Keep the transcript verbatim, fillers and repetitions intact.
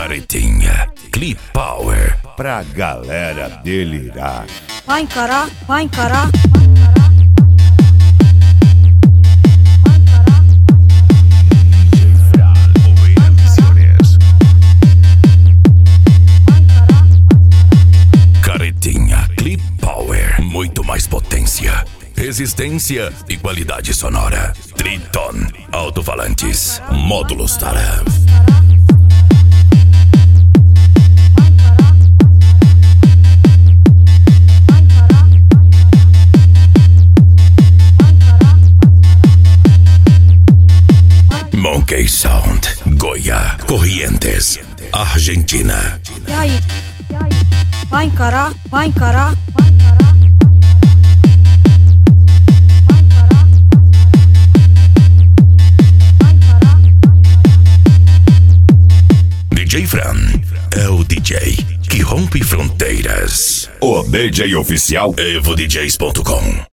Caretinha, Clip Power. Pra galera delirar. Vai encarar, vai encarar. Caretinha, Clip Power. Muito mais potência, resistência e qualidade sonora. Triton, alto-falantes, módulos Tarev. Monkey Sound, Goya, Corrientes, Argentina. E aí? Vai encarar, vai encarar. D J Fran é o D J que rompe fronteiras. O D J oficial evo d js ponto com.